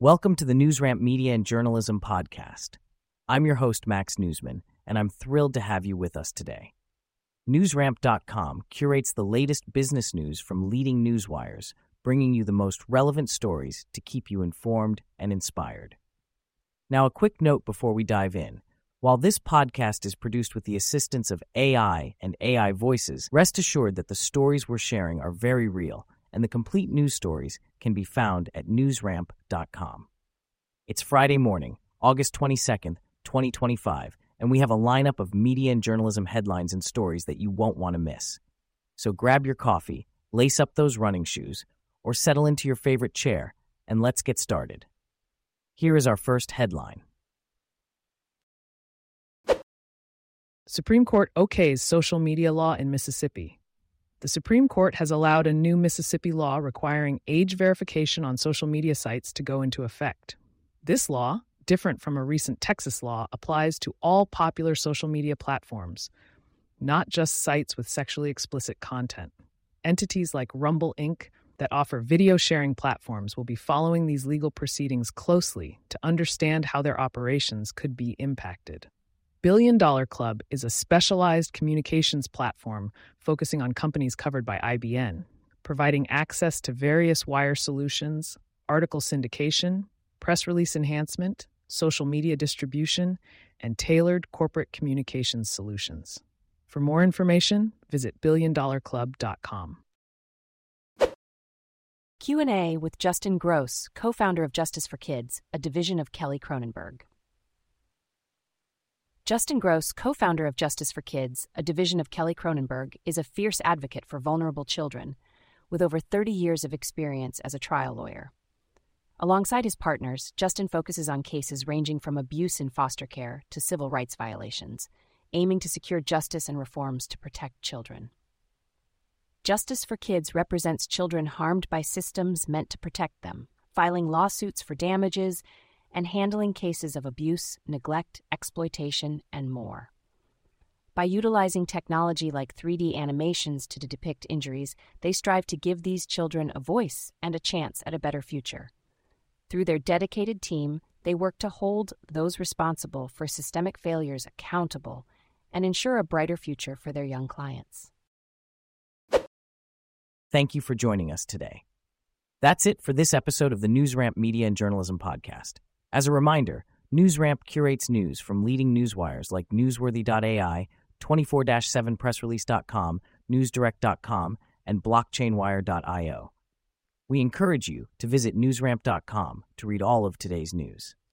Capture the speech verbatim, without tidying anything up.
Welcome to the NewsRamp Media and Journalism Podcast. I'm your host, Max Newsman, and I'm thrilled to have you with us today. NewsRamp dot com curates the latest business news from leading news wires, bringing you the most relevant stories to keep you informed and inspired. Now, a quick note before we dive in. While this podcast is produced with the assistance of A I and A I voices, rest assured that the stories we're sharing are very real, and the complete news stories can be found at NewsRamp dot com. It's Friday morning, August twenty-second, twenty twenty-five, and we have a lineup of media and journalism headlines and stories that you won't want to miss. So grab your coffee, lace up those running shoes, or settle into your favorite chair, and let's get started. Here is our first headline. Supreme Court okays social media law in Mississippi. The Supreme Court has allowed a new Mississippi law requiring age verification on social media sites to go into effect. This law, different from a recent Texas law, applies to all popular social media platforms, not just sites with sexually explicit content. Entities like Rumble Incorporated that offer video sharing platforms will be following these legal proceedings closely to understand how their operations could be impacted. Billion Dollar Club is a specialized communications platform focusing on companies covered by I B N, providing access to various wire solutions, article syndication, press release enhancement, social media distribution, and tailored corporate communications solutions. For more information, visit billion dollar club dot com. Q and A with Justin Gross, co-founder of Justice for Kids, a division of Kelly Cronenberg. Justin Gross, co-founder of Justice for Kids, a division of Kelly Cronenberg, is a fierce advocate for vulnerable children, with over thirty years of experience as a trial lawyer. Alongside his partners, Justin focuses on cases ranging from abuse in foster care to civil rights violations, aiming to secure justice and reforms to protect children. Justice for Kids represents children harmed by systems meant to protect them, filing lawsuits for damages, and handling cases of abuse, neglect, exploitation, and more. By utilizing technology like three D animations to depict injuries, they strive to give these children a voice and a chance at a better future. Through their dedicated team, they work to hold those responsible for systemic failures accountable and ensure a brighter future for their young clients. Thank you for joining us today. That's it for this episode of the NewsRamp Media and Journalism Podcast. As a reminder, NewsRamp curates news from leading newswires like Newsworthy dot A I, twenty-four seven press release dot com, newsdirect dot com, and blockchain wire dot io. We encourage you to visit NewsRamp dot com to read all of today's news.